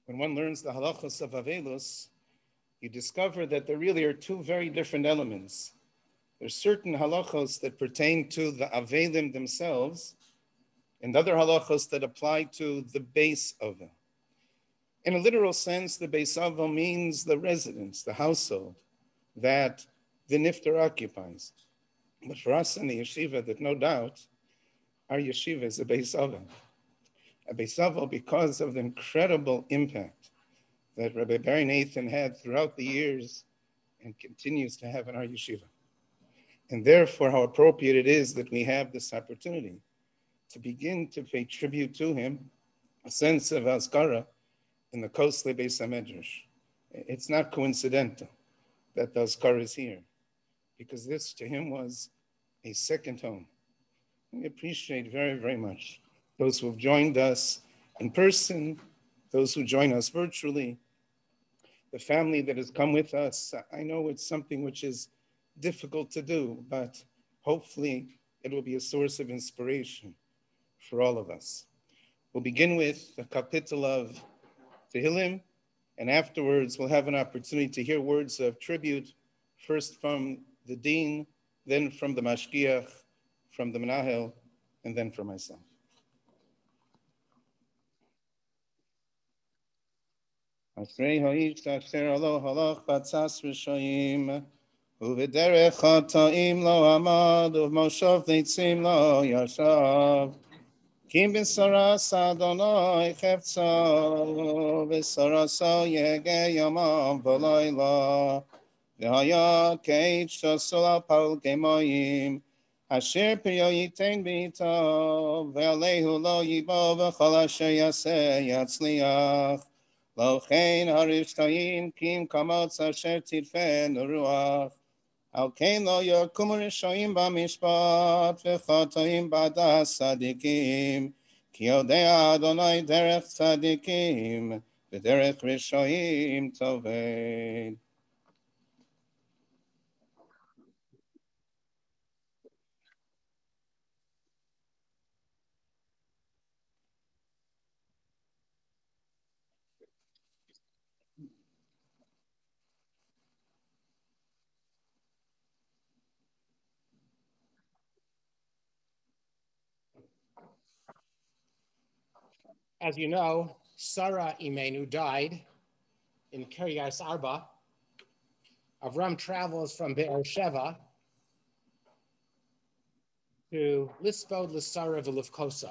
When one learns the halachos of Avelus, you discover that there really are two very different elements. There's certain halachos that pertain to the Avelim themselves, and other halachos that apply to the base Avel. In a literal sense, the Beis Avel means the residence, the household that the Nifter occupies. But for us in the yeshiva, that no doubt, our yeshiva is a Beis Avel. A Beis Avel because of the incredible impact that Rabbi Bar Nathan had throughout the years and continues to have in our yeshiva. And therefore, how appropriate it is that we have this opportunity to begin to pay tribute to him, a sense of Azkara, in the Kosle Beis HaMedrash. It's not coincidental that the Azkar is here, because this to him was a second home. We appreciate very, very much those who have joined us in person, those who join us virtually, the family that has come with us. I know it's something which is difficult to do, but hopefully it will be a source of inspiration for all of us. We'll begin with a kapitel of Tehillim, and afterwards we'll have an opportunity to hear words of tribute, first from the Dean, then from the Mashgiach, from the Menahel, and then from myself. Asrei ha'ish asher alo halach batzas r'shoyim, u'v'derech ha'ta'im lo amad, u'v'moshav neitzim lo yashav. Kim b'saras Adonai cheftzo, b'saraso yege yomam v'layla, v'haya k'eit shosol al pal kemoyim, asher piyo yiten b'ito, v'alehu lo yibo v'chol asher yaseh yatzliach, lo chen harishtayim kim kamotz asher tidfen ruach, al kein lo yakumu rishoyim b'mishpat v'chatoim b'das tzadikim, ki yodea Adonai derech tzadikim v'derech rishoyim toved. As you know, Sarah Imenu died in Kiryas Arba. Avram travels from Be'er Sheva to Lispod L'Sara V'Livkosa.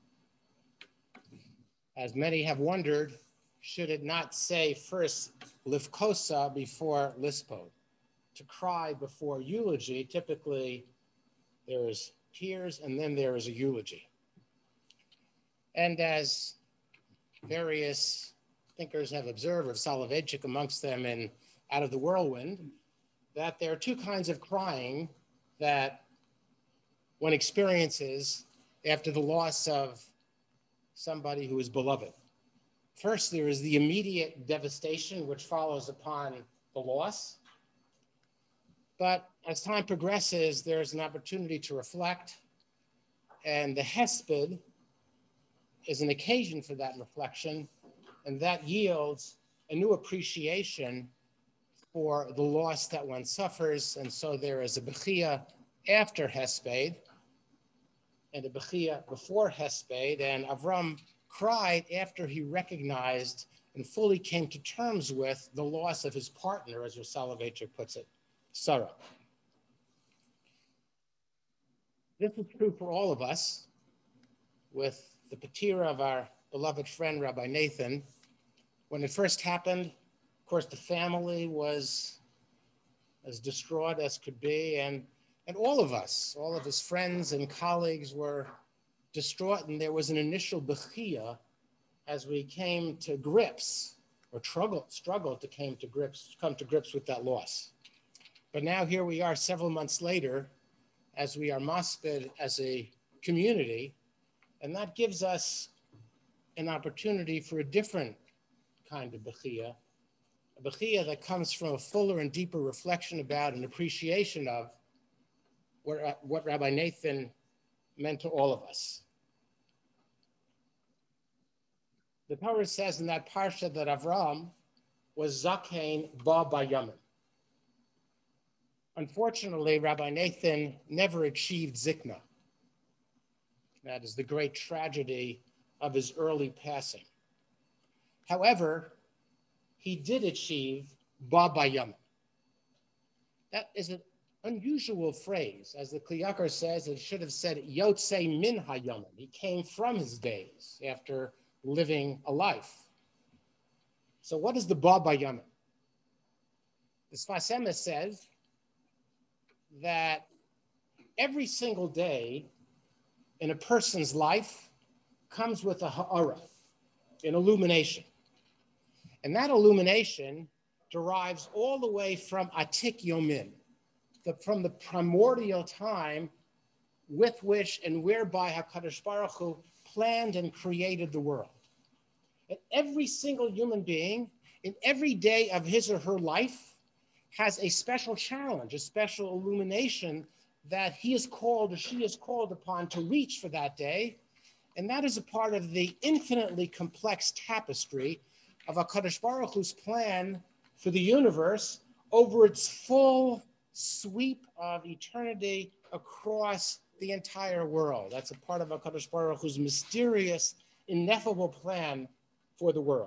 As many have wondered, should it not say first Livkosa before Lispod? To cry before eulogy, typically there is tears and then there is a eulogy. And as various thinkers have observed, of Soloveitchik amongst them in Out of the Whirlwind, that there are two kinds of crying that one experiences after the loss of somebody who is beloved. First, there is the immediate devastation which follows upon the loss. But as time progresses, there's an opportunity to reflect, and the Hesped is an occasion for that reflection, and that yields a new appreciation for the loss that one suffers. And so there is a Bechia after Hesped and a Bechia before Hesped, and Avram cried after he recognized and fully came to terms with the loss of his partner, as Soloveitchik puts it, Sarah. This is true for all of us. With the patira of our beloved friend, Rabbi Nathan, when it first happened, of course, the family was as distraught as could be, and all of us, all of his friends and colleagues were distraught, and there was an initial bechia as we came to grips, or struggled to come to grips with that loss. But now here we are several months later, as we are masped as a community, and that gives us an opportunity for a different kind of bechia, a bechia that comes from a fuller and deeper reflection about and appreciation of what Rabbi Nathan meant to all of us. The Torah says in that parsha that Avram was Zakein Ba Bayamim. Unfortunately, Rabbi Nathan never achieved Zikna. That is the great tragedy of his early passing. However, he did achieve Ba Bayamim. That is an unusual phrase. As the Kli Yakar says, it should have said Yotzei Min Hayamim. He came from his days after living a life. So what is the Ba Bayamim? The Sfas Emes says that every single day in a person's life comes with a ha'ara, an illumination. And that illumination derives all the way from Atik Yomin, from the primordial time with which and whereby HaKadosh Baruch Hu planned and created the world. And every single human being in every day of his or her life has a special challenge, a special illumination that he is called or she is called upon to reach for that day. And that is a part of the infinitely complex tapestry of HaKadosh Baruch Hu's plan for the universe over its full sweep of eternity across the entire world. That's a part of HaKadosh Baruch Hu's mysterious, ineffable plan for the world.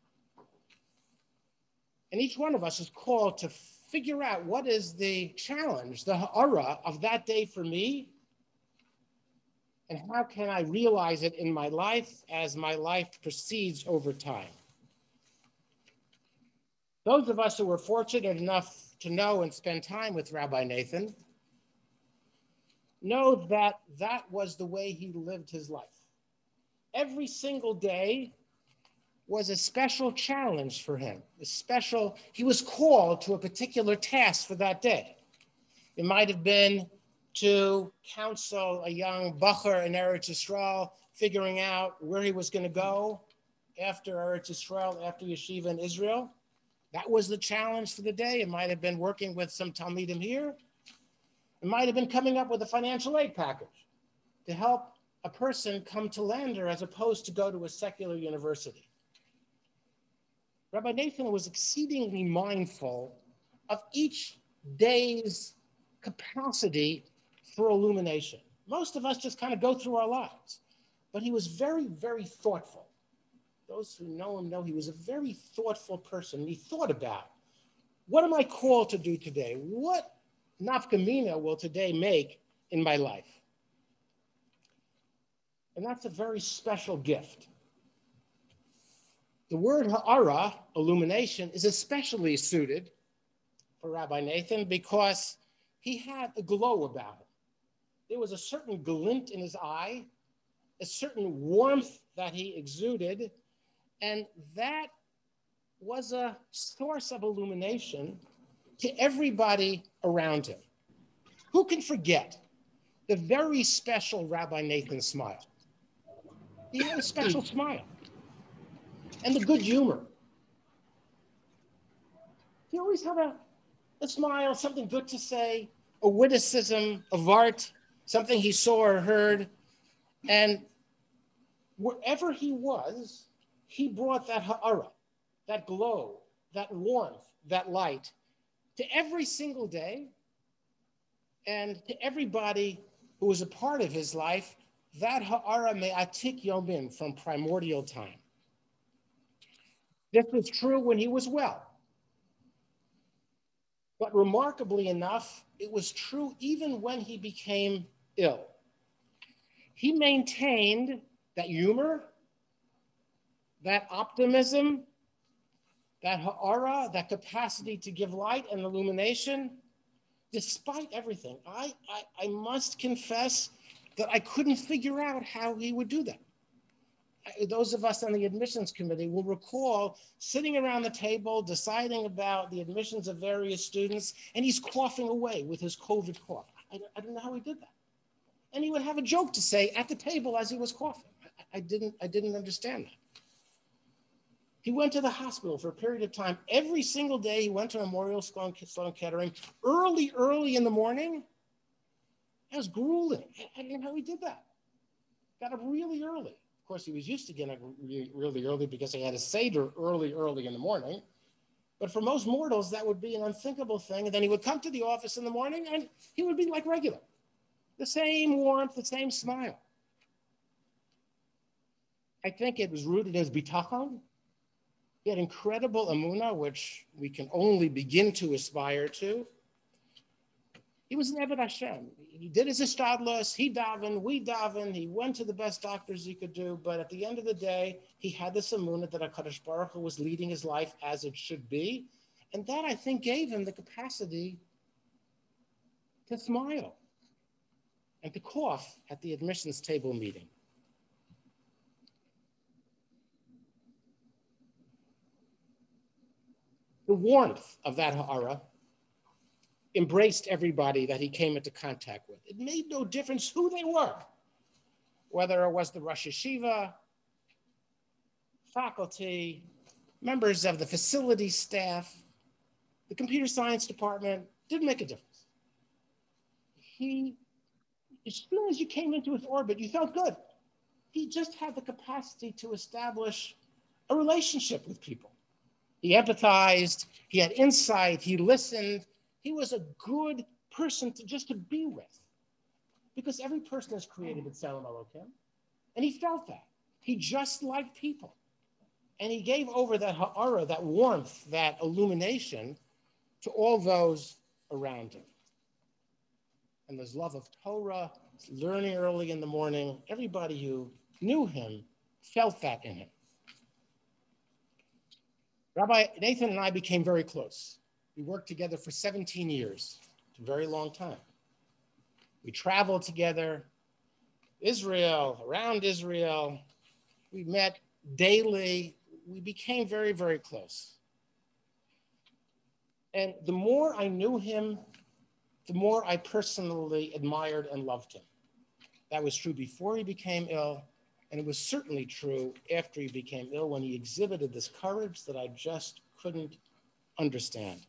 And each one of us is called to figure out what is the challenge, the ha'ara of that day for me, and how can I realize it in my life as my life proceeds over time. Those of us who were fortunate enough to know and spend time with Rabbi Nathan know that that was the way he lived his life. Every single day was a special challenge for him, he was called to a particular task for that day. It might have been to counsel a young bacher in Eretz Yisrael, figuring out where he was going to go after Eretz Yisrael, after yeshiva in Israel. That was the challenge for the day. It might have been working with some Talmidim here. It might have been coming up with a financial aid package to help a person come to Lander as opposed to go to a secular university. Rabbi Nathan was exceedingly mindful of each day's capacity for illumination. Most of us just kind of go through our lives, but he was very, very thoughtful. Those who know him know he was a very thoughtful person. He thought about, what am I called to do today? What nafka mina will today make in my life? And that's a very special gift. The word ha'ara, illumination, is especially suited for Rabbi Nathan because he had a glow about him. There was a certain glint in his eye, a certain warmth that he exuded, and that was a source of illumination to everybody around him. Who can forget the very special Rabbi Nathan smile? He had a special smile. And the good humor. He always had a smile, something good to say, a witticism of art, something he saw or heard. And wherever he was, he brought that ha'ara, that glow, that warmth, that light to every single day and to everybody who was a part of his life, that ha'ara me'atik yomin, from primordial time. This was true when he was well. But remarkably enough, it was true even when he became ill. He maintained that humor, that optimism, that ha'ara, that capacity to give light and illumination, despite everything. I must confess that I couldn't figure out how he would do that. Those of us on the admissions committee will recall sitting around the table deciding about the admissions of various students, and he's coughing away with his COVID cough. I don't know how he did that. And he would have a joke to say at the table as he was coughing. I didn't understand that. He went to the hospital for a period of time. Every single day he went to Memorial Sloan Kettering early in the morning. That was grueling. I don't know how he did that. Got up really early. course, he was used to getting up really early because he had a Seder early in the morning. But for most mortals, that would be an unthinkable thing. And then he would come to the office in the morning and he would be like regular. The same warmth, the same smile. I think it was rooted as bitachon. He had incredible emunah, which we can only begin to aspire to. He was an Eved Hashem. He did his ishtadlus, he davened, we davened, he went to the best doctors he could do, but at the end of the day, he had this emunah that HaKadosh Baruch Hu was leading his life as it should be, and that, I think, gave him the capacity to smile and to cough at the admissions table meeting. The warmth of that ha'ara embraced everybody that he came into contact with. It made no difference who they were, whether it was the Rosh Yeshiva, faculty, members of the facility staff, the computer science department, didn't make a difference. As soon as you came into his orbit, you felt good. He just had the capacity to establish a relationship with people. He empathized, he had insight, he listened. He was a good person to be with, because every person is created with Tzelem Elokim, and he felt that. He just liked people. And he gave over that ha'ara, that warmth, that illumination to all those around him. And this love of Torah, learning early in the morning, everybody who knew him felt that in him. Rabbi Nathan and I became very close. We worked together for 17 years. It's a very long time. We traveled together, Israel, around Israel. We met daily. We became very, very close. And the more I knew him, the more I personally admired and loved him. That was true before he became ill, and it was certainly true after he became ill, when he exhibited this courage that I just couldn't understand.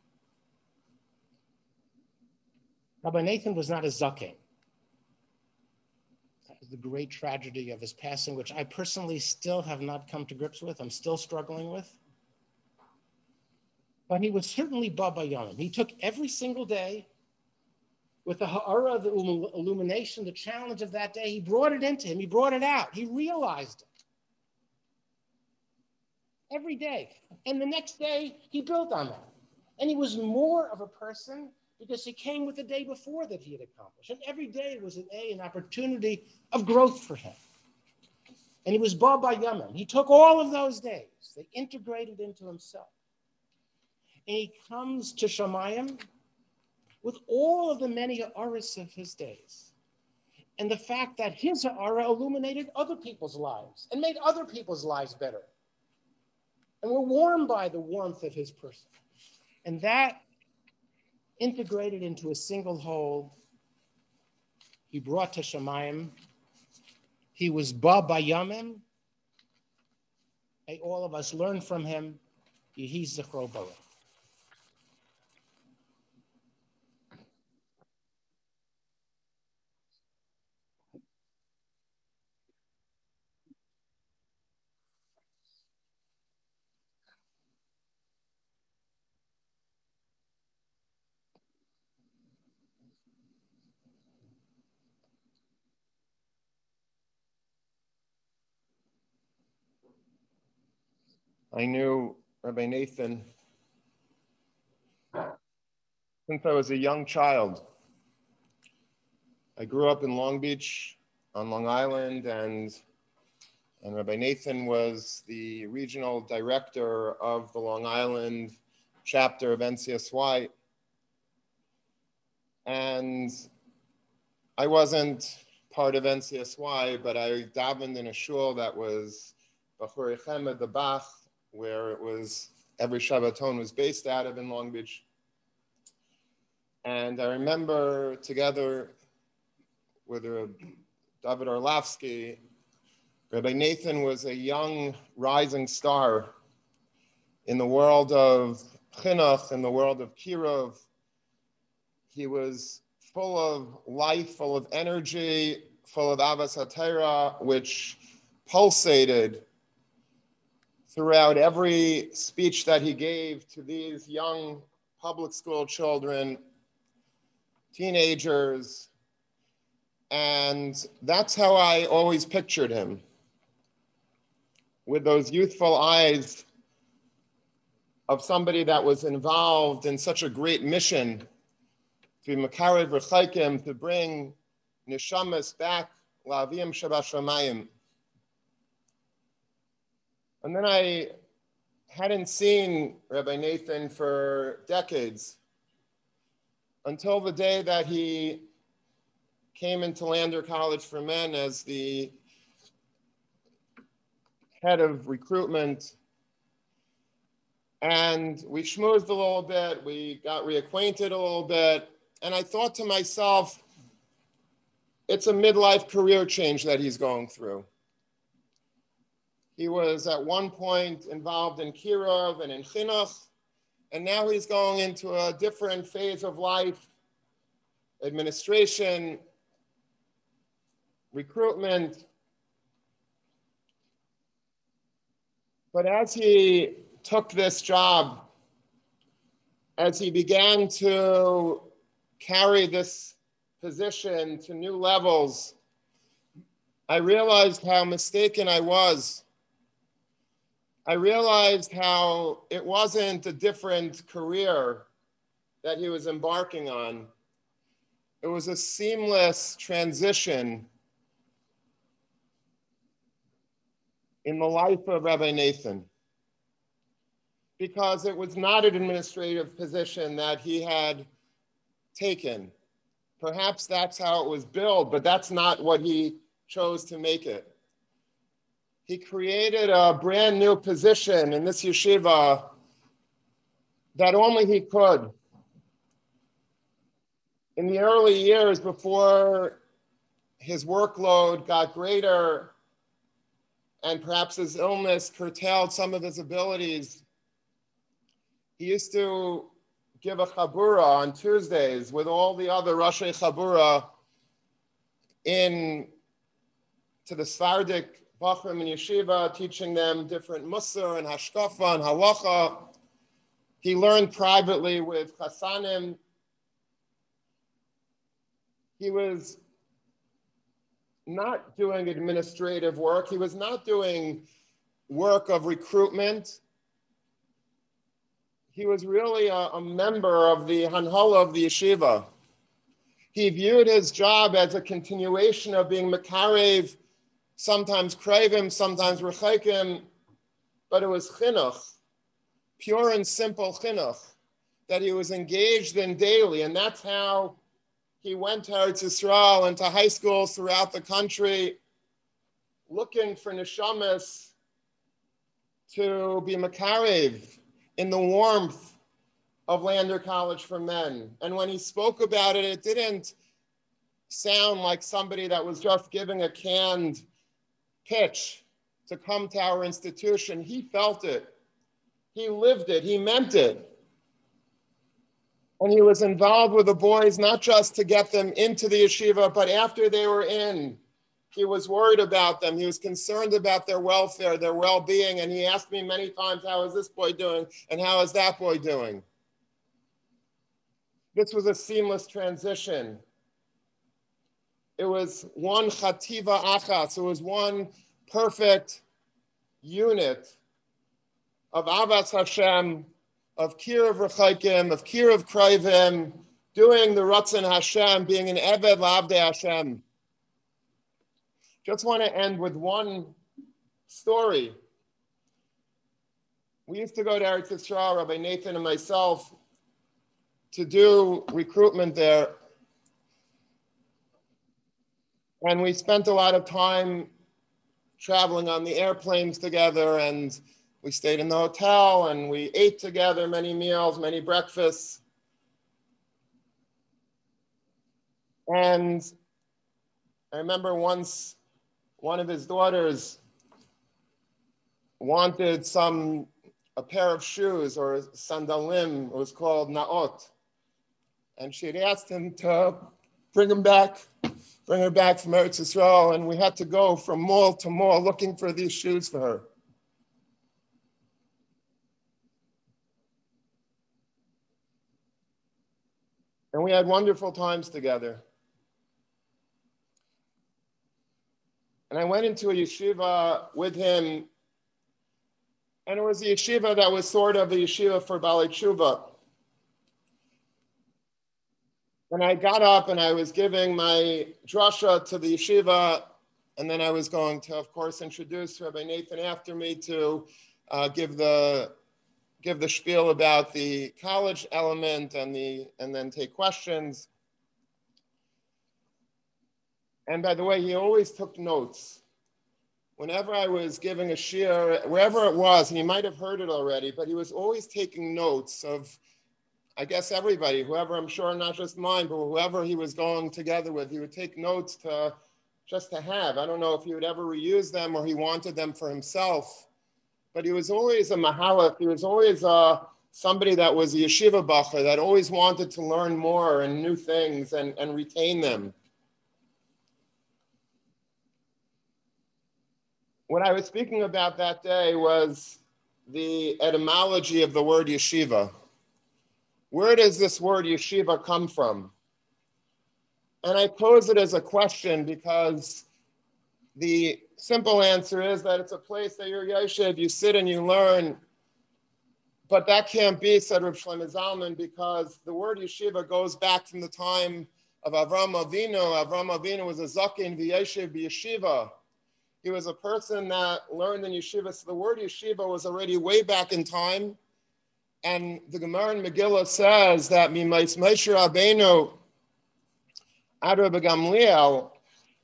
Rabbi Nathan was not a zaken. That was the great tragedy of his passing, which I personally still have not come to grips with. I'm still struggling with. But he was certainly Baba Yom. He took every single day with the ha'ara, the illumination, the challenge of that day. He brought it into him. He brought it out. He realized it. Every day. And the next day, he built on that. And he was more of a person because he came with the day before that he had accomplished. And every day was an opportunity of growth for him. And he was Baba Yamim. He took all of those days. They integrated into himself. And he comes to Shamayim with all of the many ha'aras of his days. And the fact that his ha'ara illuminated other people's lives and made other people's lives better. And were warmed by the warmth of his person. And that integrated into a single whole, he brought to Shamayim. He was Ba Bayamim. May all of us learn from him. Yehi Zichro Baruch. I knew Rabbi Nathan since I was a young child. I grew up in Long Beach on Long Island, and Rabbi Nathan was the regional director of the Long Island chapter of NCSY. And I wasn't part of NCSY, but I davened in a shul that was Bachur Chemed, the Bach, where it was every Shabbaton was based out of in Long Beach. And I remember together with David Orlovsky, Rabbi Nathan was a young rising star in the world of chinuch, in the world of kiruv. He was full of life, full of energy, full of avas hatera, which pulsated throughout every speech that he gave to these young public school children, teenagers, and that's how I always pictured him, with those youthful eyes of somebody that was involved in such a great mission to be Makarev Rechaikim, to bring Neshamas back, La'avim Shabashamayim. And then I hadn't seen Rabbi Nathan for decades, until the day that he came into Lander College for Men as the head of recruitment. And we schmoozed a little bit, we got reacquainted a little bit, and I thought to myself, it's a midlife career change that he's going through. He was at one point involved in Kirov and in Chinuch, and now he's going into a different phase of life, administration, recruitment. But as he took this job, as he began to carry this position to new levels, I realized how mistaken I was. I realized how it wasn't a different career that he was embarking on. It was a seamless transition in the life of Rabbi Nathan, because it was not an administrative position that he had taken. Perhaps that's how it was billed, but that's not what he chose to make it. He created a brand new position in this yeshiva that only he could. In the early years, before his workload got greater and perhaps his illness curtailed some of his abilities, he used to give a chabura on Tuesdays with all the other Rashi Chabura to the Sephardic Bachrim in yeshiva, teaching them different Musar and Hashkafa and Halacha. He learned privately with Chassanim. He was not doing administrative work. He was not doing work of recruitment. He was really a member of the Hanhala of the yeshiva. He viewed his job as a continuation of being Makarev, sometimes Kravim, sometimes Rechaikim, but it was chinuch, pure and simple chinuch, that he was engaged in daily. And that's how he went to Eretz Yisrael and to high schools throughout the country, looking for neshamas to be Makarev in the warmth of Lander College for Men. And when he spoke about it, it didn't sound like somebody that was just giving a canned pitch to come to our institution. He felt it. He lived it. He meant it. And he was involved with the boys, not just to get them into the yeshiva, but after they were in, he was worried about them. He was concerned about their welfare, their well-being. And he asked me many times, how is this boy doing? And how is that boy doing? This was a seamless transition. It was one chativa achas. It was one perfect unit of avas Hashem, of Kirav Rechaikim, of Kirav Kraivim, doing the Ratzon Hashem, being an Eved L'Avdei Hashem. Just want to end with one story. We used to go to Eretz Yisrael, Rabbi Nathan and myself, to do recruitment there. And we spent a lot of time traveling on the airplanes together, and we stayed in the hotel, and we ate together many meals, many breakfasts. And I remember once one of his daughters wanted a pair of shoes, or sandalim, it was called naot. And she had asked him to bring them back bring her back from Eretz Yisrael, and we had to go from mall to mall looking for these shoes for her. And we had wonderful times together. And I went into a yeshiva with him, and it was a yeshiva that was sort of a yeshiva for Balei Tshuva. And I got up and I was giving my drasha to the yeshiva, and then I was going to, of course, introduce Rabbi Nathan after me to give the spiel about the college element and then take questions. And by the way, he always took notes. Whenever I was giving a shiur, wherever it was, and he might have heard it already, but he was always taking notes of, I guess, everybody, whoever, I'm sure not just mine, but whoever he was going together with. He would take notes just to have. I don't know if he would ever reuse them or he wanted them for himself, but he was always a mahalach. He was always somebody that was a yeshiva bacher, that always wanted to learn more and new things and retain them. What I was speaking about that day was the etymology of the word yeshiva. Where does this word yeshiva come from? And I pose it as a question because the simple answer is that it's a place that you're yeshiv, you sit and you learn. But that can't be, said Reb Shlomo Zalman, because the word yeshiva goes back from the time of Avram Avinu. Avram Avinu was a zaken v'yeshiv b'yeshiva. He was a person that learned in yeshiva. So the word yeshiva was already way back in time. And the Gemara in Megillah says that Mimais Moshe Rabbeinu ad Rabbi Gamliel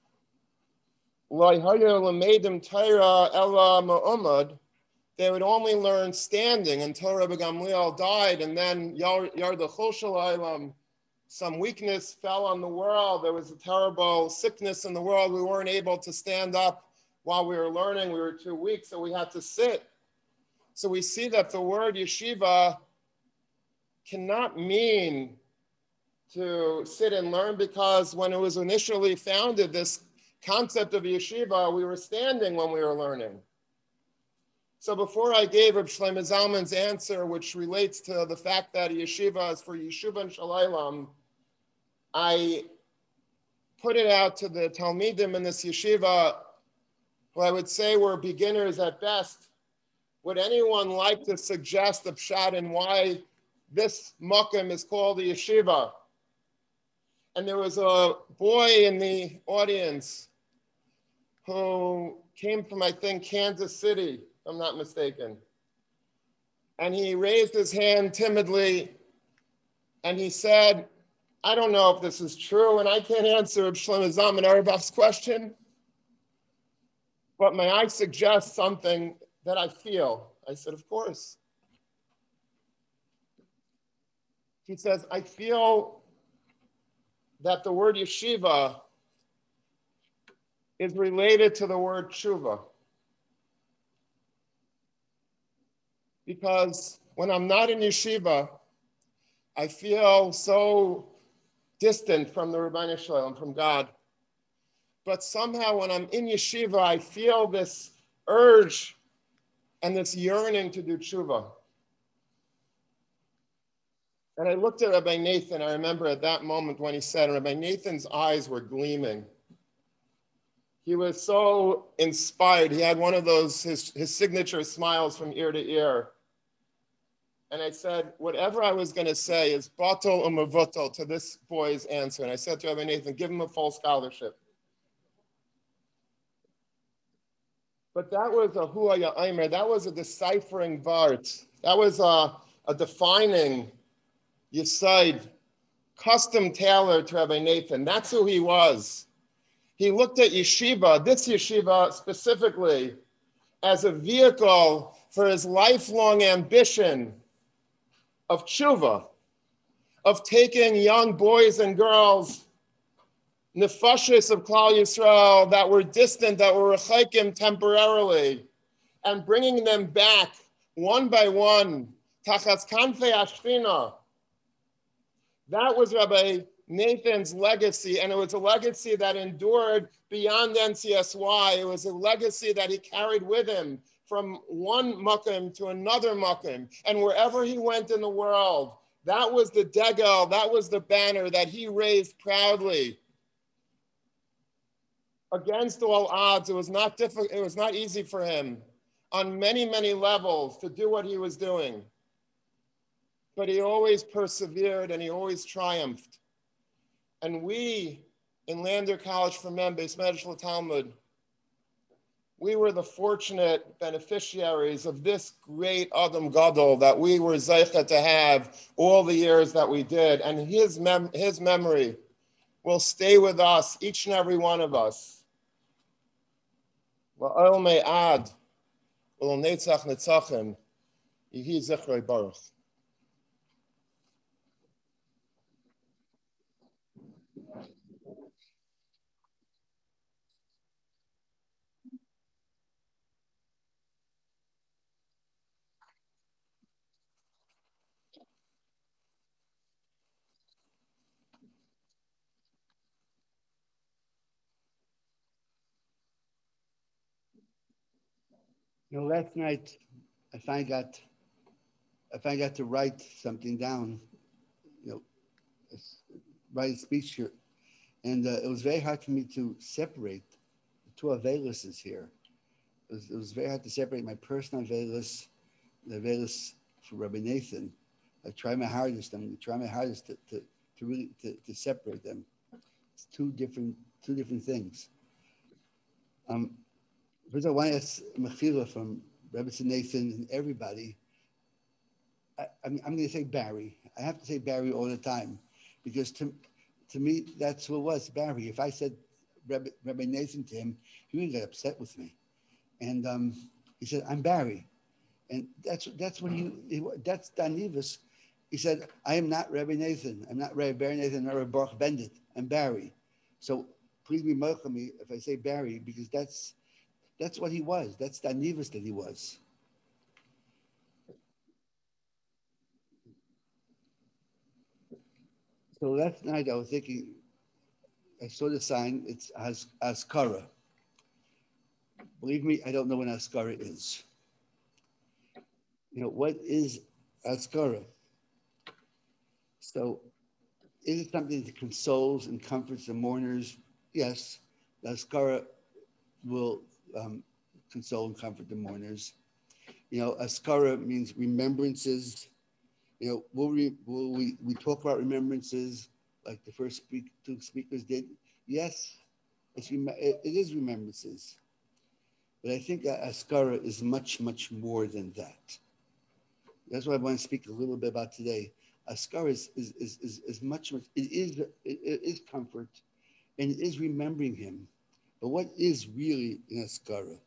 lo hayu lemeidim Torah ela ma'amad. They would only learn standing until Rabbi Gamliel died, and then Yarda Chol Shel Olam, some weakness fell on the world. There was a terrible sickness in the world. We weren't able to stand up while we were learning. We were too weak, so we had to sit. So we see that the word yeshiva cannot mean to sit and learn, because when it was initially founded, this concept of yeshiva, we were standing when we were learning. So before I gave Reb Shlomo Zalman's answer, which relates to the fact that yeshiva is for Yeshuvah Shel Olam, I put it out to the Talmidim in this yeshiva, who I would say were beginners at best. Would anyone like to suggest a pshat in why this makom is called a yeshiva? And there was a boy in the audience who came from, I think, Kansas City, if I'm not mistaken. And he raised his hand timidly and he said, I don't know if this is true, and I can't answer Reb Shlomo Zalman Auerbach's question, but may I suggest something that I feel? I said, of course. He says, I feel that the word yeshiva is related to the word tshuva. Because when I'm not in yeshiva, I feel so distant from the Ribbono Shel Olam, from God. But somehow when I'm in yeshiva, I feel this urge and this yearning to do tshuva. And I looked at Rabbi Nathan. I remember at that moment when he said, Rabbi Nathan's eyes were gleaming. He was so inspired. He had one of those, his signature smiles from ear to ear. And I said, whatever I was going to say is batal u'mevutal to this boy's answer. And I said to Rabbi Nathan, give him a full scholarship. But that was a huaya aimer. That was a deciphering vart. That was a defining Yesod, custom tailored to Rabbi Nathan. That's who he was. He looked at yeshiva, this yeshiva specifically, as a vehicle for his lifelong ambition of tshuva, of taking young boys and girls, nefashis of Klal Yisrael that were distant, that were rechakim temporarily, and bringing them back one by one, tachas kanfei ashchina. That was Rabbi Nathan's legacy, and it was a legacy that endured beyond NCSY. It was a legacy that he carried with him from one mukim to another mukim. And wherever he went in the world, that was the degel, that was the banner that he raised proudly. Against all odds, it was not difficult, it was not easy for him on many, many levels to do what he was doing. But he always persevered and he always triumphed. And we in Lander College for Men, Beis Medrash Talmud, we were the fortunate beneficiaries of this great Adam Gadol that we were zeicha to have all the years that we did. And his memory will stay with us, each and every one of us. La'ol me'ad, u'l netzach netzachim, yehi zichrei baruch. Last night I finally got to write something down, write a speech here, and it was very hard for me to separate the two Aveluses here. It was very hard to separate my personal Avelus, the Avelus for Rabbi Nathan. I try my hardest. I'm going to try my hardest to really separate them. It's two different things. First, I want to ask Mechila from Rabbi Nathan and everybody. I'm going to say Barry. I have to say Barry all the time, because to me that's who it was, Barry. If I said Rabbi Nathan to him, he would get upset with me. And he said, "I'm Barry," and that's when that's Danivus. He said, "I am not Rabbi Nathan. I'm not Rabbi Barry Nathan, not Rabbi Baruch Bendit. I'm Barry." So please be merciful me if I say Barry, because that's what he was. That's the Anivus that he was. So last night I was thinking, I saw the sign, it's Askara. Believe me, I don't know what Askara is. What is Askara? So is it something that consoles and comforts the mourners? Yes, the Askara will console and comfort the mourners. Askara means remembrances. Will we talk about remembrances like the first two speakers did? Yes, it is remembrances. But I think Askara is much, much more than that. That's what I want to speak a little bit about today. Askara is much, it is comfort, and it is remembering him. But what is really in Askara?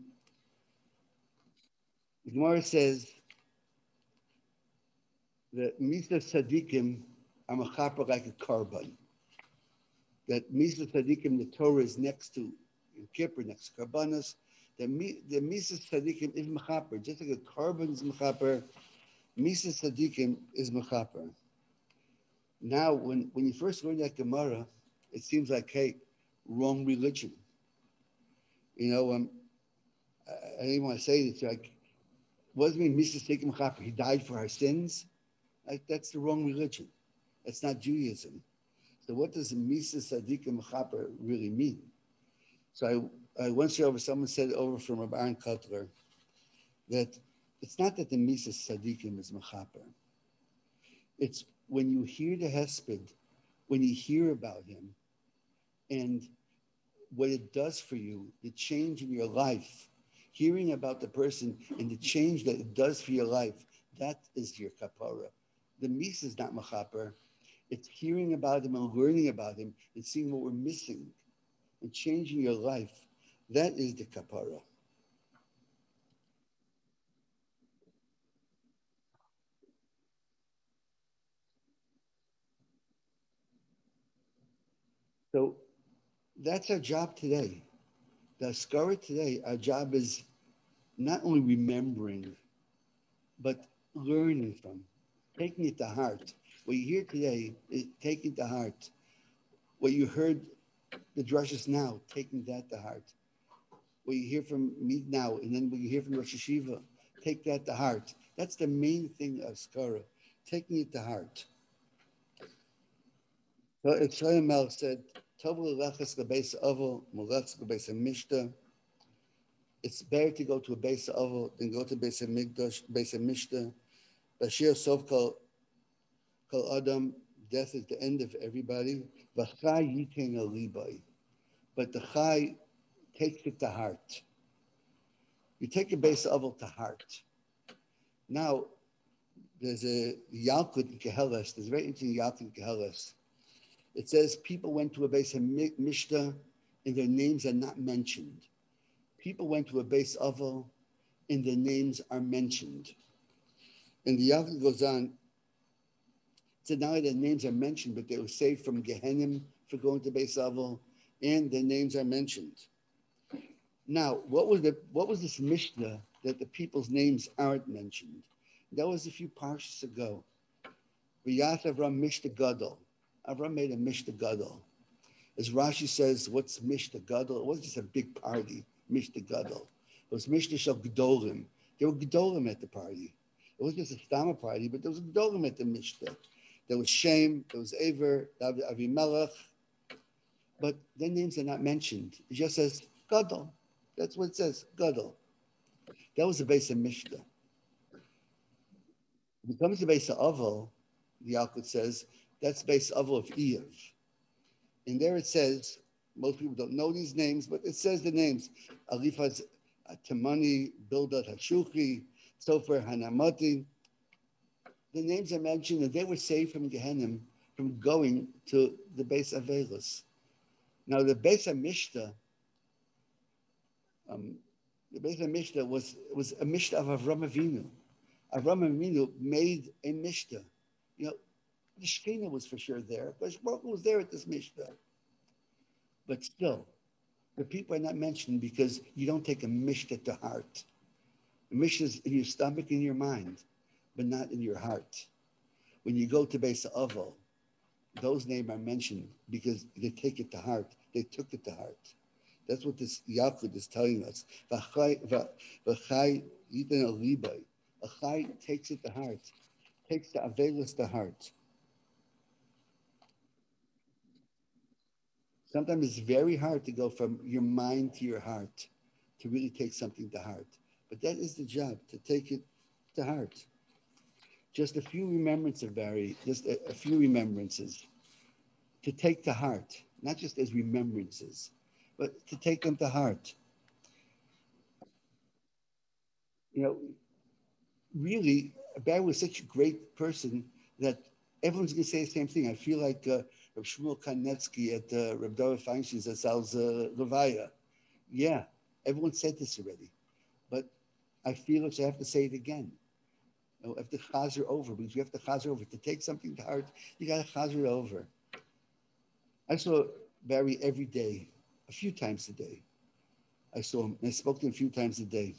The Gemara says that Misa Tzadikim are mechaper like a carbon. That Misa Tzadikim, the Torah is next to Kippur, next to Karbanos. The Misa Tzadikim is mechaper, just like a carbon is mechaper. Misa Tzadikim is mechaper. Now, when you first learn that Gemara, it seems like, hey, wrong religion. I didn't want to say this, like, what does it mean, Misa Tzadikim mechaper? He died for our sins? Like, that's the wrong religion. That's not Judaism. So what does Misa Tzadikim mechaper really mean? So I once heard someone said over from Rabbi Aaron Kotler that it's not that the Misa Tzadikim is mechaper. It's when you hear the Hesped, when you hear about him, and what it does for you, the change in your life, hearing about the person and the change that it does for your life, that is your kapara. The Misa is not mechaper. It's hearing about him and learning about him and seeing what we're missing and changing your life. That is the kapara. So that's our job today. The Askara today, our job is not only remembering, but learning from, taking it to heart. What you hear today is taking to heart. What you heard the drushes now, taking that to heart. What you hear from me now, and then what you hear from Rosh Hashiva, take that to heart. That's the main thing of Skara, taking it to heart. So if Shlomo Melech said, Tov l'lechas l'beis ovel, m'lechas l'beis hamishta, it's better to go to a beis ovel than go to beis hamikdash, beis hamishta. Bashir sof kol adam, death is the end of everybody. V'chai yitin alibai, but the chai takes it to heart. You take a beis ovel to heart. Now, there's a Yalkut in Keheles. There's a very interesting Yalkut in Keheles. It says people went to a beis hamishta and their names are not mentioned. People went to a beis ovel and their names are mentioned. And the Yalkut goes on. So now their names are mentioned, but they were saved from Gehenim for going to beis ovel, and their names are mentioned. Now, what was this Mishnah that the people's names aren't mentioned? That was a few parshas ago. V'yas Avram Mishnah Gadol. Avram made a Mishnah Gadol. As Rashi says, what's Mishnah Gadol? It wasn't just a big party, Mishnah Gadol. It was Mishnah Shel Gedolim. There were Gedolim at the party. It wasn't just a Stama party, but there was Gedolim at the Mishnah. There was Shem, there was Aver, there was Avimelech. But their names are not mentioned. It just says Gadol. That's what it says, Gadol. That was the base of Mishnah. When it comes to base of Aval, the Yalkut says, that's base Aval of Eiv. And there it says, most people don't know these names, but it says the names. Alifaz Tamani, Bildad Hashuchi, Sofer Hanamati. The names are mentioned, and they were saved from Gehenim, from going to the base of Velas. Now, the base of Mishnah, was a Mishnah of Avram Avinu. Avram Avinu made a Mishnah. You know, the Shekhinah was for sure there, but Baruch was there at this Mishnah. But still, the people are not mentioned because you don't take a Mishnah to heart. A Mishnah is in your stomach, in your mind, but not in your heart. When you go to Beis Aval, those names are mentioned because they take it to heart. They took it to heart. That's what this Yalkut is telling us. V'chai yitin al libay. A chai takes it to heart, takes the avelis to heart. Sometimes it's very hard to go from your mind to your heart, to really take something to heart. But that is the job, to take it to heart. Just a few remembrances vary, just a few remembrances. To take to heart, not just as remembrances, but to take them to heart. You know, really, Barry was such a great person that everyone's going to say the same thing. I feel like Reb Shmuel Kanetsky at Reb Dover Feinstein's at Sal's Levaya. Yeah, everyone said this already, but I feel like I have to say it again. You know, if the chazer over, because you have to chazer over. To take something to heart, you got to chazer over. I saw Barry every day, a few times a day. I saw him, and I spoke to him a few times a day.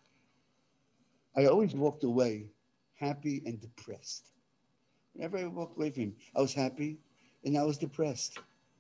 I always walked away happy and depressed. Whenever I walked away from him, I was happy and I was depressed.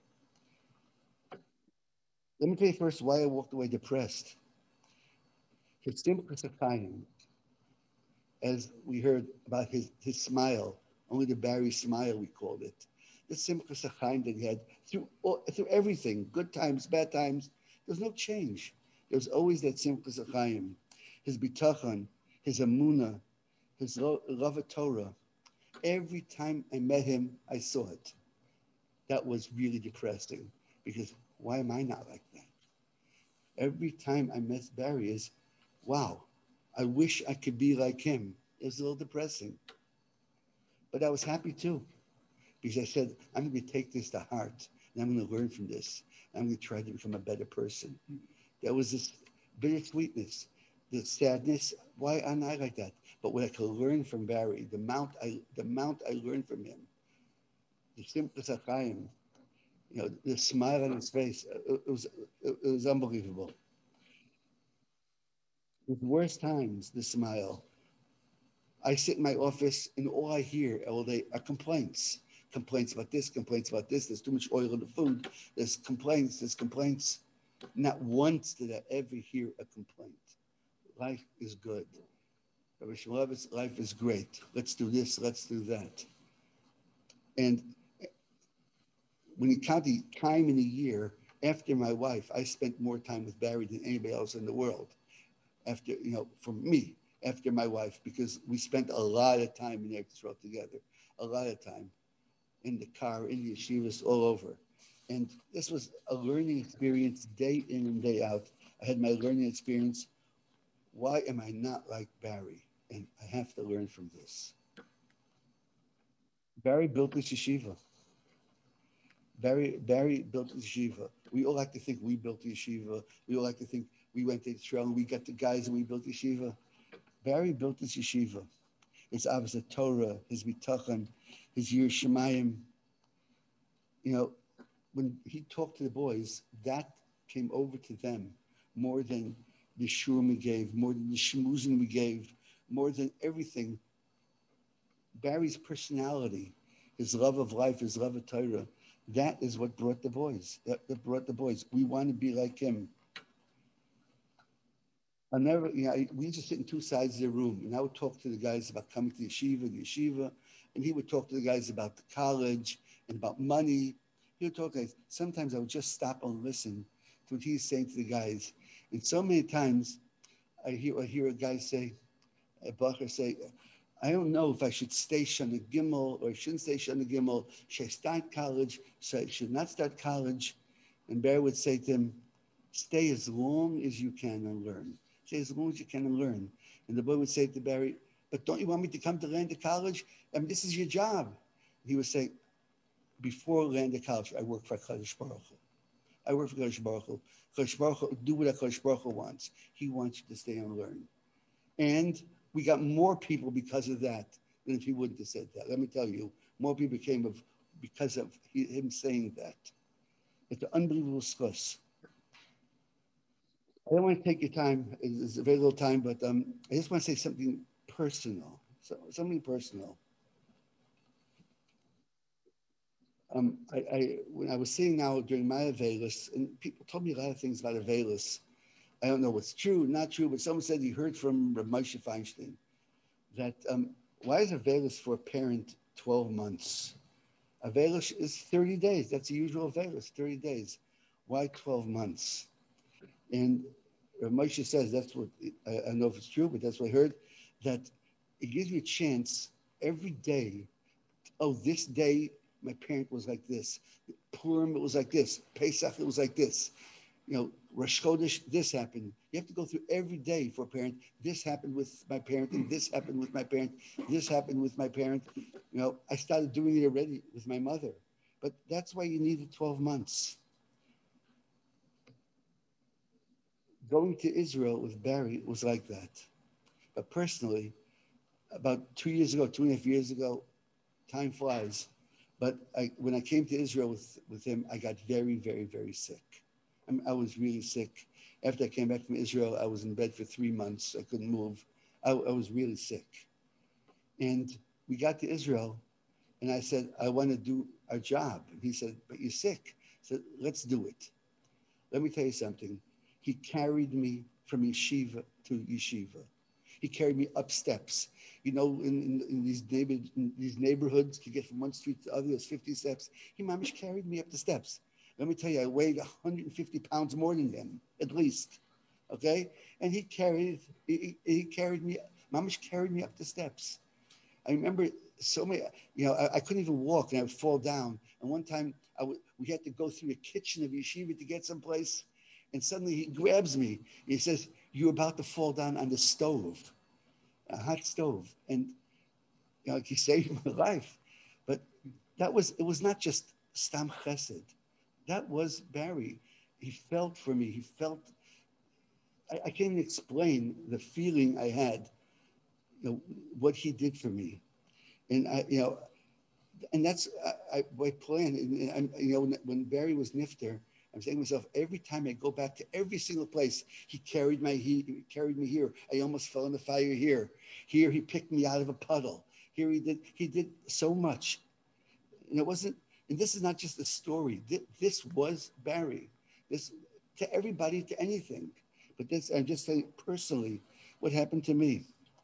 Let me tell you first why I walked away depressed. His Simchas HaChaim, as we heard about his smile, only the Barry smile we called it. The Simchas HaChaim that he had through everything, good times, bad times, there was no change. There was always that Simchas HaChaim, his bitachon, his emunah, his love of Torah. Every time I met him, I saw it. That was really depressing because why am I not like that? Every time I met Barry is, wow, I wish I could be like him. It was a little depressing. But I was happy too because I said, I'm going to take this to heart and I'm going to learn from this. I'm going to try to become a better person. There was this bittersweetness, the sadness. Why am I like that? But what I could learn from Barry, the amount I learned from him, the Simchas HaChaim, you know, the smile on his face, it was unbelievable. His worst times, the smile. I sit in my office and all I hear all day are complaints. Complaints about this, complaints about this. There's too much oil in the food. There's complaints, there's complaints. Not once did I ever hear a complaint. Life is good. Rabbi Shmulevitz, life is great. Let's do this, let's do that. And when you count the time in a year, after my wife, I spent more time with Barry than anybody else in the world. After, for me, after my wife, because we spent a lot of time in Eretz Yisrael together, a lot of time in the car, in the yeshivas, all over. And this was a learning experience day in and day out. I had my learning experience. Why am I not like Barry? And I have to learn from this. Barry built this yeshiva. Barry built the yeshiva. We all like to think we built the yeshiva. We all like to think we went to Israel and we got the guys and we built the yeshiva. Barry built this yeshiva. His Avos Torah, his Bitachon, his Yir Shemayim. When he talked to the boys, that came over to them more than the shurim we gave, more than the shmuzin we gave, more than everything. Barry's personality, his love of life, his love of Torah, that is what brought the boys. That brought the boys. We want to be like him. We used to sit in two sides of the room, and I would talk to the guys about coming to the yeshiva, and he would talk to the guys about the college and about money. He would talk guys. Sometimes I would just stop and listen to what he's saying to the guys. And so many times I hear a guy say, a bacher say, I don't know if I should stay Shana Gimel or I shouldn't stay Shana Gimel. Should I start college? Should I should not start college? And Barry would say to him, stay as long as you can and learn. Stay as long as you can and learn. And the boy would say to Barry, but don't you want me to come to Land of College? I mean, this is your job. He would say, before Land of College, I work for Kadosh Baruch Hu. I work for Kadosh Baruch Hu. Kadosh Baruch Hu, do what Kadosh Baruch Hu wants. He wants you to stay and learn. And we got more people because of that than if he wouldn't have said that. Let me tell you, more people came because of him saying that. It's an unbelievable discuss. I don't want to take your time. It's a very little time, but I just want to say something personal. Something personal. When I was sitting now during my Avelis, and people told me a lot of things about Avelis. I don't know what's true, not true, but someone said he heard from Rav Moshe Feinstein that why is Avelis for a parent 12 months? Avelis is 30 days. That's the usual Avelis, 30 days. Why 12 months? And Rav Moshe says, that's what, I don't know if it's true, but that's what I heard, that it gives you a chance every day. Oh, this day, my parent was like this. Purim, it was like this. Pesach, it was like this. Rosh Chodesh, this happened. You have to go through every day for a parent. This happened with my parent, and this happened with my parent. This happened with my parent. I started doing it already with my mother. But that's why you needed 12 months. Going to Israel with Barry was like that. But personally, about 2 years ago, 2.5 years ago, time flies. But when I came to Israel with him, I got very, very, very sick. I was really sick. After I came back from Israel, I was in bed for 3 months. I couldn't move. I was really sick. And we got to Israel, and I said, I want to do our job. And he said, but you're sick. I said, let's do it. Let me tell you something. He carried me from yeshiva to yeshiva. He carried me up steps. In these neighborhoods, to get from one street to the other, there's 50 steps. He mamish carried me up the steps. Let me tell you, I weighed 150 pounds more than him, at least. Okay? And he carried me, mamish carried me up the steps. I remember so many, I couldn't even walk and I would fall down. And one time we had to go through the kitchen of yeshiva to get someplace. And suddenly he grabs me. He says, you're about to fall down on the stove, a hot stove. And he saved my life. But it was not just Stam Chesed. That was Barry. He felt for me. I can't even explain the feeling I had, what he did for me. And and that's my plan. And when Barry was nifter, I'm saying to myself, every time I go back to every single place, he carried me here. I almost fell in the fire here. Here he picked me out of a puddle. Here he did so much. And it wasn't, and this is not just a story. This was Barry. This to everybody, to anything. But this, I'm just saying personally, what happened to me.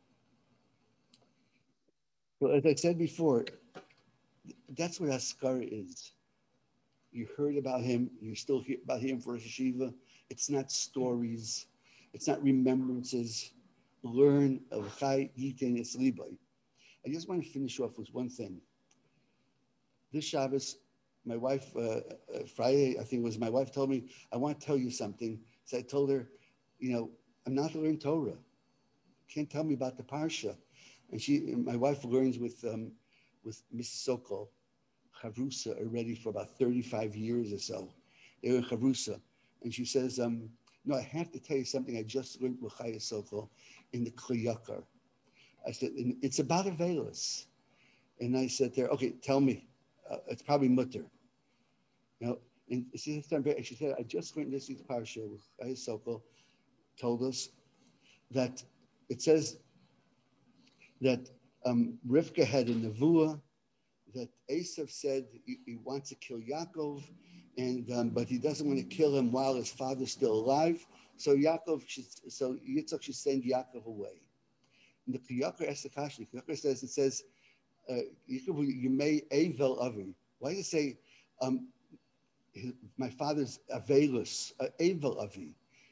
Well, as I said before, that's what Haskara is. You heard about him, you still hear about him for Rosh Hashiva. It's not stories, it's not remembrances. Learn of Chai Yitin Etzlibai. I just want to finish off with one thing. This Shabbos, my wife, Friday, I think it was, my wife told me, I want to tell you something. So I told her, I'm not to learn Torah. Can't tell me about the Parsha. And my wife learns with Mrs. Sokol, Chavrusa, already for about 35 years or so. They were in Chavrusa. And she says, no, I have to tell you something I just learned with Chaya Sokol in the Kli Yakar. I said, it's about Avelis. And I said there, okay, tell me. It's probably mutter. And she said, I just learned this week's Parsha with Chaya Sokol, told us that it says that Rivka had a nevuah, that Esav said he wants to kill Yaakov, and but he doesn't want to kill him while his father's still alive. So Yitzchak should send Yaakov away. And the Kiyakar asks the Kashi. Kiyakar says, it says, you may Avel Avi. Why does it say my father's Avelus, Avel Avi?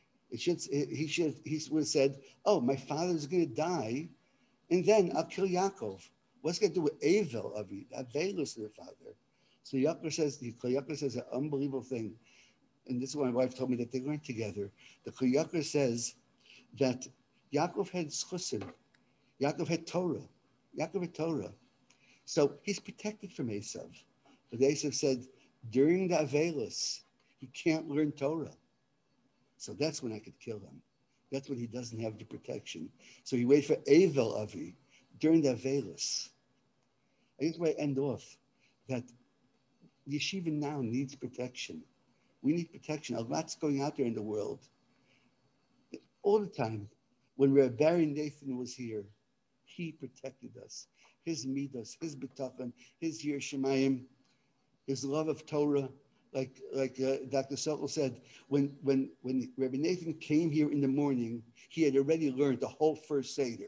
He would have said, oh, my father's going to die, and then I'll kill Yaakov. What's going to do with Avel Avi? Avelus their father. So Yaakov says an unbelievable thing. And this is what my wife told me that they weren't together. The Yaakov says that Yaakov had schusim. Yaakov had Torah. So he's protected from Esav. But Esav said, during the Avelus, he can't learn Torah. So that's when I could kill him. That's when he doesn't have the protection. So he waited for Avel Avi during the Avelus. I just want to end off that yeshiva now needs protection. We need protection. A lot's going out there in the world. All the time. When Rabbi Barry Nathan was here, he protected us. His midas, his bitachon, his yir shemayim, his love of Torah. Like Dr. Sokol said, when Rabbi Nathan came here in the morning, he had already learned the whole first Seder.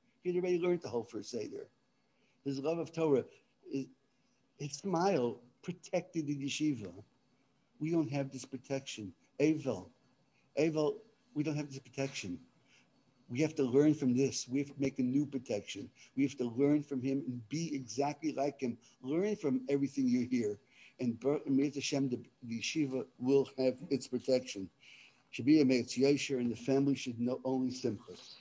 His love of Torah, his smile protected the yeshiva. We don't have this protection. Avel, we don't have this protection. We have to learn from this. We have to make a new protection. We have to learn from him and be exactly like him. Learn from everything you hear. And Mirat Hashem, the yeshiva will have its protection. Should be a Meitz Yesher, and the family should know only simchas.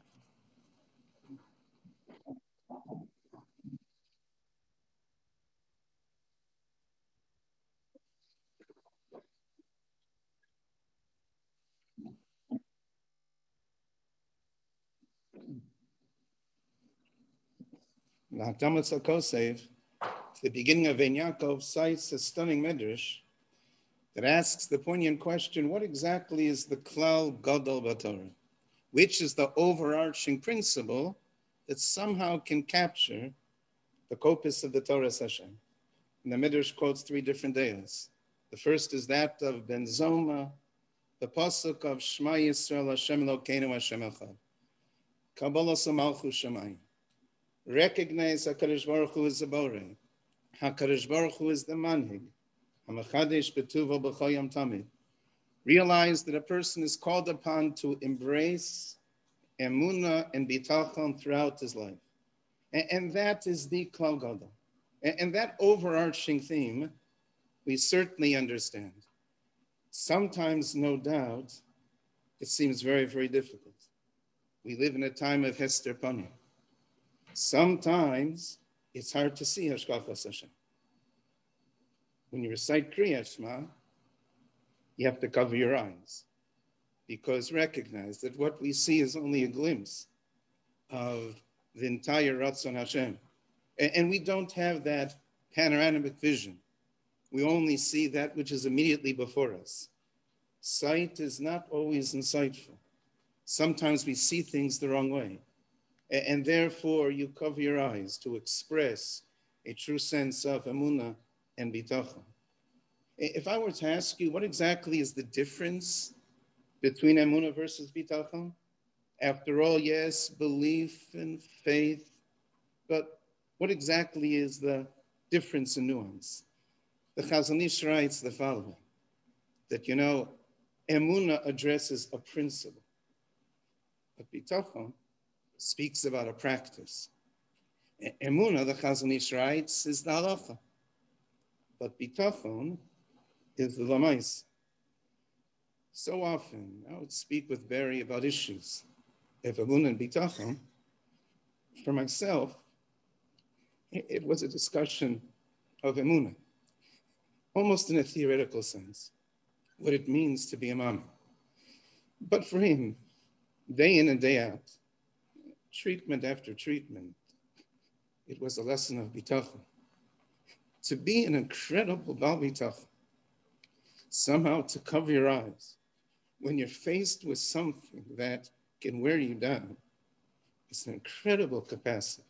Hakdamas HaKosev, the beginning of Ein Yaakov, cites a stunning midrash that asks the poignant question, what exactly is the Klal Gadol B'Torah? Which is the overarching principle that somehow can capture the corpus of the Torah Hashem? And the midrash quotes three different deos. The first is that of Ben Zoma, the pasuk of Shema Yisrael Hashem Elokeinu Hashem Echad. Kabbalah Samalchu Shemayim. Recognize HaKadosh Baruch Hu is the Borei. HaKadosh Baruch Hu is the Manhig. HaMachadesh B'tuvo B'chol Yom Tamid. Realize that a person is called upon to embrace emunah and bitachon throughout his life. And that is the Klal Gadol. And that overarching theme, we certainly understand. Sometimes, no doubt, it seems very, very difficult. We live in a time of Hester Panim. Sometimes it's hard to see Hashkachas Hashem. When you recite Kriyat Shema, you have to cover your eyes because recognize that what we see is only a glimpse of the entire Ratzon Hashem. And we don't have that panoramic vision We only see that which is immediately before us. Sight is not always insightful. Sometimes we see things the wrong way. And therefore you cover your eyes to express a true sense of emunah and bitachon. If I were to ask you, what exactly is the difference between emunah versus bitachon? After all, yes, belief and faith, but what exactly is the difference in nuance? The Chazon Ish writes the following, that, emunah addresses a principle, but bitachon speaks about a practice. Emunah, the Chazon Ish writes, is the halacha, but bitachon is the lamais. So often, I would speak with Barry about issues of emunah and bitachon. For myself, it was a discussion of emunah, almost in a theoretical sense, what it means to be a mama. But for him, day in and day out, treatment after treatment, it was a lesson of bitachon. To be an incredible Baal bitachon, somehow to cover your eyes when you're faced with something that can wear you down, it's an incredible capacity.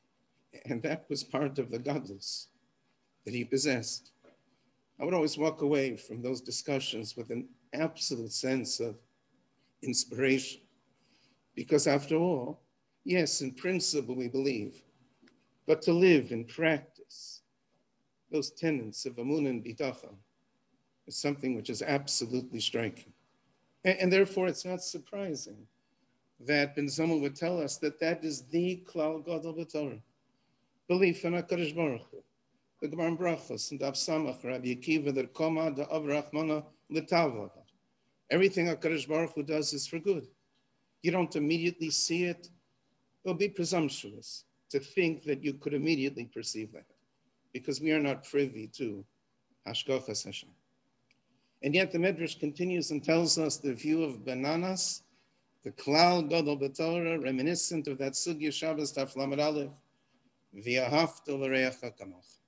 And that was part of the godless that he possessed. I would always walk away from those discussions with an absolute sense of inspiration. Because after all, yes, in principle we believe, but to live in practice, those tenets of emunah and bitachon is something which is absolutely striking. And therefore it's not surprising that Ben Zoma would tell us that that is the klal gadol b'Torah. Belief in HaKadosh Baruch Hu. The Gemara in Brachos and Daf Samach, Rabbi Akiva, the Koma, the Avrachmana, the Tava. Everything HaKadosh Baruch Hu does is for good. You don't immediately see it. It will be presumptuous to think that you could immediately perceive that, because we are not privy to Hashgachas Hashem. And yet the Midrash continues and tells us the view of bananas, the klal gadol b'Torah, reminiscent of that sugya Shabbos Daf Lamed Aleph, v'ahavta l'reacha kamocha.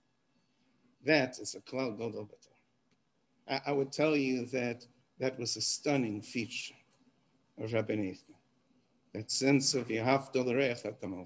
That is a klal gadol b'Torah. I would tell you that that was a stunning feature of Rabbi Nathan. That sense of v'ahavta l'reacha kamocha.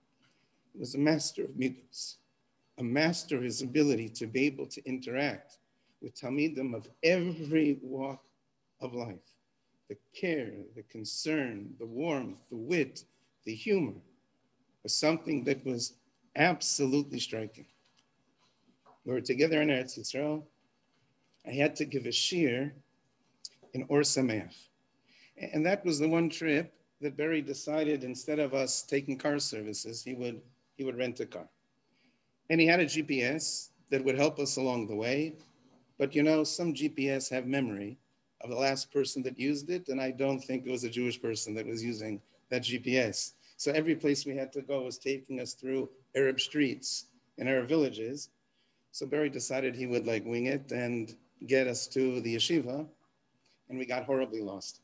He was a master of midos, a master of his ability to be able to interact with Talmidim of every walk of life. The care, the concern, the warmth, the wit, the humor was something that was absolutely striking. We were together in Eretz Yisrael. I had to give a shiur in Or Sameach. And that was the one trip that Barry decided, instead of us taking car services, he would rent a car. And he had a GPS that would help us along the way. But some GPS have memory of the last person that used it, and I don't think it was a Jewish person that was using that GPS. So every place we had to go was taking us through Arab streets and Arab villages. So Barry decided he would wing it and get us to the yeshiva, and we got horribly lost.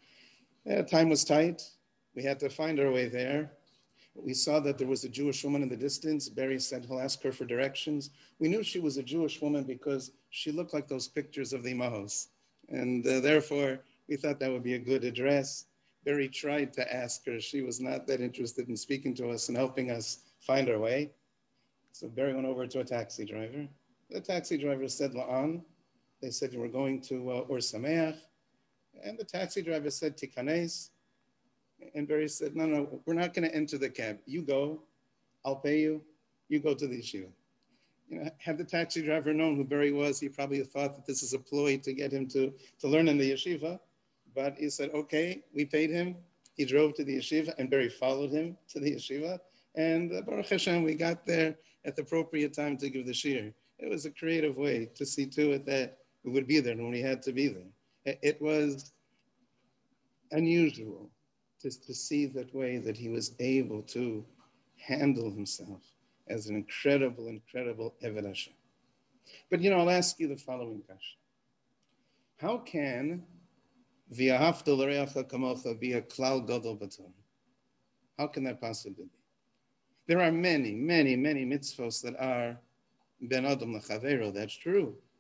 Time was tight. We had to find our way there. We saw that there was a Jewish woman in the distance. Barry said he'll ask her for directions. We knew she was a Jewish woman because she looked like those pictures of the Imahos. And therefore, we thought that would be a good address. Barry tried to ask her. She was not that interested in speaking to us and helping us find our way. So Barry went over to a taxi driver. The taxi driver said, La'an. They said, you were going to Or Sameach. And the taxi driver said, Tikanes. And Barry said, no, we're not going to enter the cab. You go, I'll pay you. You go to the yeshiva. Had the taxi driver known who Barry was, he probably thought that this is a ploy to get him to learn in the yeshiva. But he said, okay, we paid him. He drove to the yeshiva, and Barry followed him to the yeshiva. And Baruch Hashem, we got there at the appropriate time to give the shiur. It was a creative way to see to it that we would be there when we had to be there. It was unusual to see that way that he was able to handle himself as an incredible Eved Hashem. But I'll ask you the following question. How can v'ahavta l'reacha kamocha be a klal gadol b'Torah? How can that possibly be? There are many mitzvos that are ben adam l'chavero, that's true.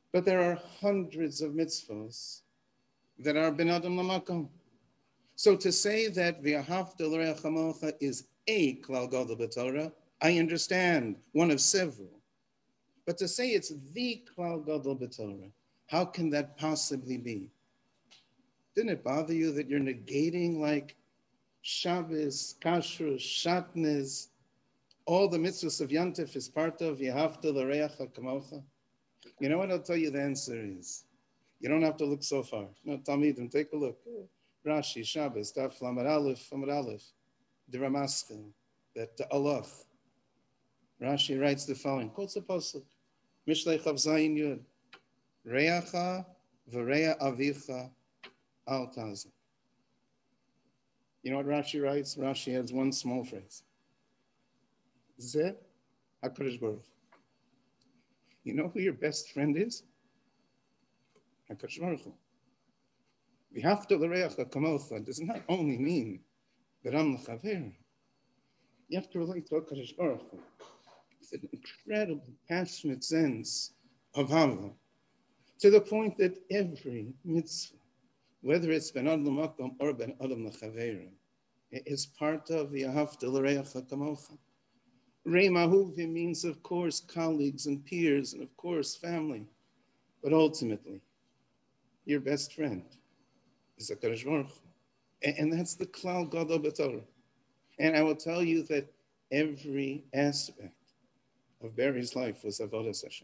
But there are hundreds of mitzvahs that are ben adam lamakom. So to say that v'ahavta l'reach kamocha is a klal gadol b'Torah, I understand, one of several. But to say it's the klal gadol b'Torah, how can that possibly be? Didn't it bother you that you're negating like Shabbos, Kashrus, Shatnez, all the mitzvahs of Yantif is part of v'ahavta l'reach kamocha? You know what? I'll tell you the answer is. You don't have to look so far. No, Talmidim, take a look. Rashi, Shabbos, Daf, Amud Aleph, the Ramaskal, that Allah. Rashi writes the following, quotes a pasuk, Mishlei Chav Zayin Yud, Reacha v'rea avicha al tazim. You know what Rashi writes? Rashi adds one small phrase. Zeh HaKadosh Baruch. You know who your best friend is? HaKadosh Baruch Hu. V'ahavta l'reach kamocha does not only mean that I'm l'chaver. You have to relate to HaKadosh Baruch Hu with an incredible, passionate sense of hava, to the point that every mitzvah, whether it's ben adam l'makom or ben adam l'chaver, is part of v'ahavta l'reach kamocha. Rei Mahuvi means, of course, colleagues and peers, and of course, family. But ultimately, your best friend is HaKadosh Baruch Hu. And that's the klal gadol b'Torah. And I will tell you that every aspect of Barry's life was avodas Hashem.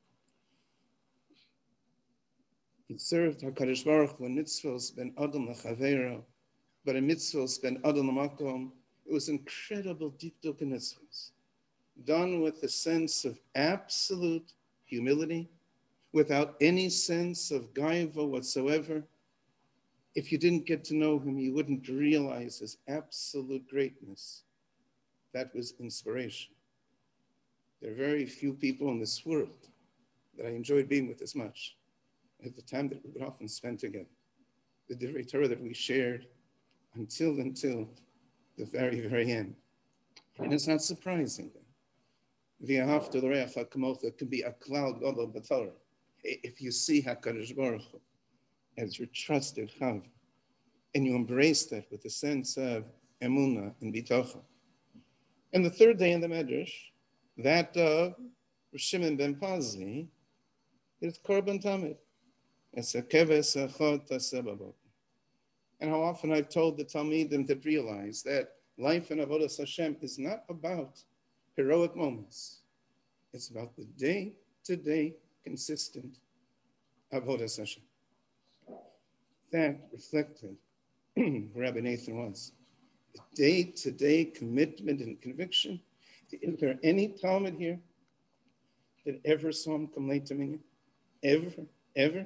He served HaKadosh Baruch Hu in mitzvahs ben adam l'chavera, but in mitzvahs ben adam l'makom, it was incredible deep duk in mitzvahs, done with a sense of absolute humility, without any sense of gaiva whatsoever. If you didn't get to know him, you wouldn't realize his absolute greatness. That was inspiration. There are very few people in this world that I enjoyed being with as much at the time that we would often spend together. The Divrei Torah that we shared until the very, very end. And it's not surprising that v'ahavta l'reach kamocha can be a klal gadol b'Torah if you see HaKadosh Baruch Hu as your trusted Chav, and you embrace that with a sense of emunah and bitocha. And the third day in the Medrash, that of Shimon ben Pazi, is Korban Tamid. It's a keves achot taseh b'boker. And how often I've told the Talmidim to realize that life in avodas Hashem is not about heroic moments. It's about the day-to-day consistent avodas Hashem. That reflected Rabbi Nathan was. The day-to-day commitment and conviction. Is there any Talmud here that ever saw him come late to minyan? Ever?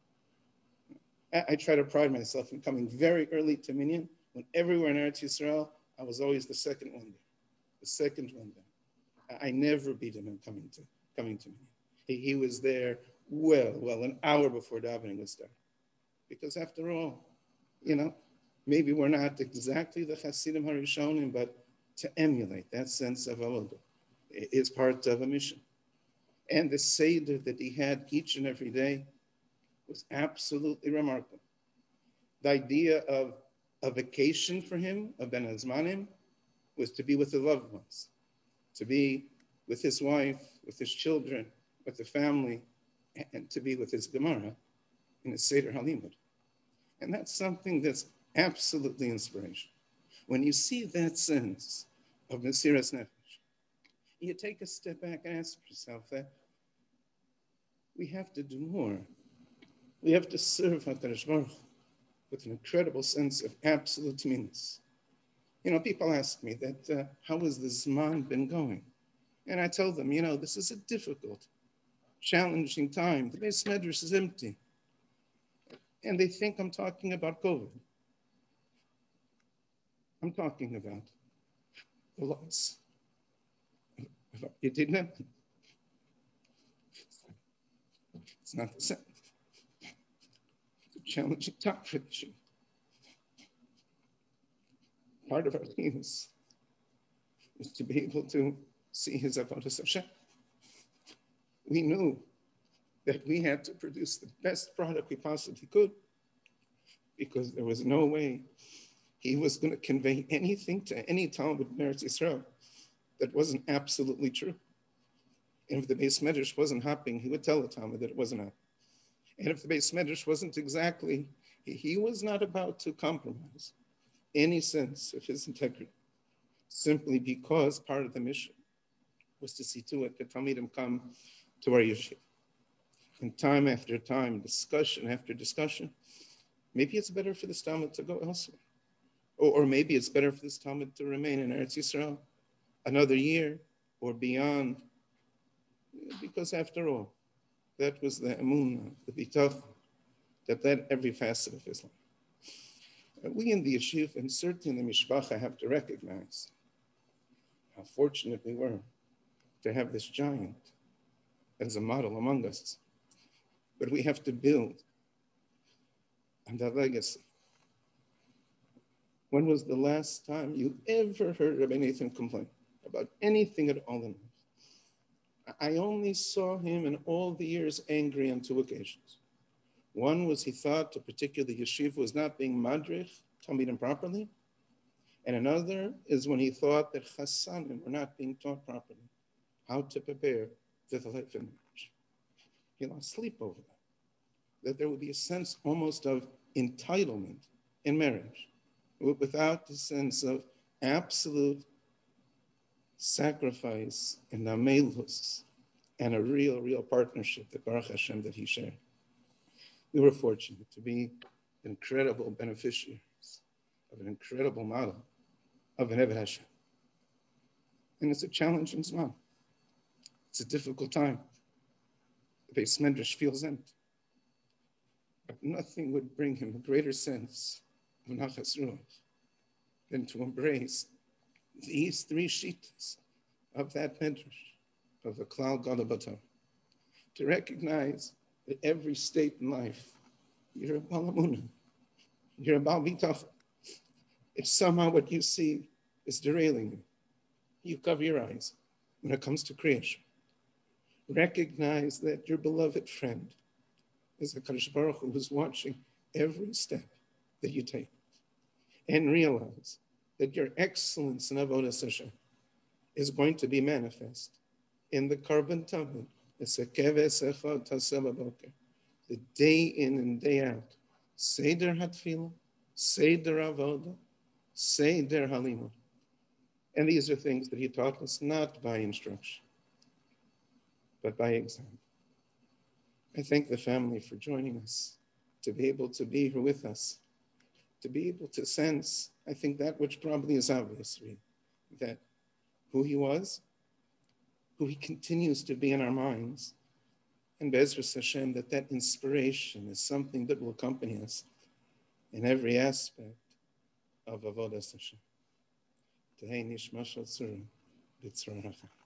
I try to pride myself in coming very early to minyan. When everywhere in Eretz Yisrael, I was always the second one there. I never beat him in coming to minyan. He was there well an hour before davening would start. Because after all, maybe we're not exactly the Hasidim Harishonim, but to emulate that sense of avodah is part of a mission. And the Seder that he had each and every day was absolutely remarkable. The idea of a vacation for him, of Ben Hazmanim, was to be with the loved ones, to be with his wife, with his children, with the family, and to be with his Gemara in his Seder Halimud. And that's something that's absolutely inspirational. When you see that sense of Mesiras Nefesh, you take a step back and ask yourself that we have to do more. We have to serve HaKadosh Baruch Hu with an incredible sense of absolute tminus. People ask me that, how has the Zman been going? And I tell them, this is a difficult, challenging time. The Beis Medrash is empty. And they think I'm talking about COVID. I'm talking about the loss of our Yedidna. It's not the same. It's a challenging time for the Jew. Part of our teams was to be able to see his avodas Hashem. We knew that we had to produce the best product we possibly could, because there was no way he was going to convey anything to any Talmud in Eretz Yisrael that wasn't absolutely true. And if the Beis Medrash wasn't hopping, he would tell the Talmud that it wasn't hopping. And if the Beis Medrash wasn't exactly, he was not about to compromise any sense of his integrity, simply because part of the mission was to see to it that Talmidim come to our yeshiva. And time after time, discussion after discussion, maybe it's better for this Talmud to go elsewhere. Or maybe it's better for this Talmud to remain in Eretz Yisrael another year or beyond. Because after all, that was the emunah, the bitachon, that led every facet of his life. We in the yeshiva, and certainly in the mishpacha, have to recognize how fortunate we were to have this giant as a model among us. But we have to build on that legacy. When was the last time you ever heard Rabbi Nathan complain about anything at all in life? I only saw him in all the years angry on 2 occasions. One was he thought a particular yeshiva was not being madrich, talmidim properly. And another is when he thought that chassanim were not being taught properly how to prepare for the life of marriage. He lost sleep over that there would be a sense almost of entitlement in marriage, without the sense of absolute sacrifice and amelus and a real partnership that Baruch Hashem that he shared. We were fortunate to be incredible beneficiaries of an incredible model of an Eved Hashem. And it's a challenging time. It's a difficult time. The Beis Medrash feels empty. But nothing would bring him a greater sense of Nachas Ruach than to embrace these 3 shittas of that Medrash, of the Klal Gadol Batorah, to recognize that every state in life, you're a Baal Amunah, you're a Baal Bitachon. If somehow what you see is derailing you, you cover your eyes when it comes to creation. Recognize that your beloved friend is the Kadosh Baruch Hu who's watching every step that you take. And realize that your excellence in Avodas Hashem is going to be manifest in the Karban Talmud, the day in and day out. Seder HaTfilah, Seder Avodah, Seder Halimah. And these are things that he taught us not by instruction, but by example. I thank the family for joining us, to be able to be here with us, to be able to sense, I think that which probably is obvious, that who he was, who he continues to be in our minds, and Be'ezras Hashem, that inspiration is something that will accompany us in every aspect of Avodas Hashem. Tehei nishma shel Tzura b'Tzura Racha.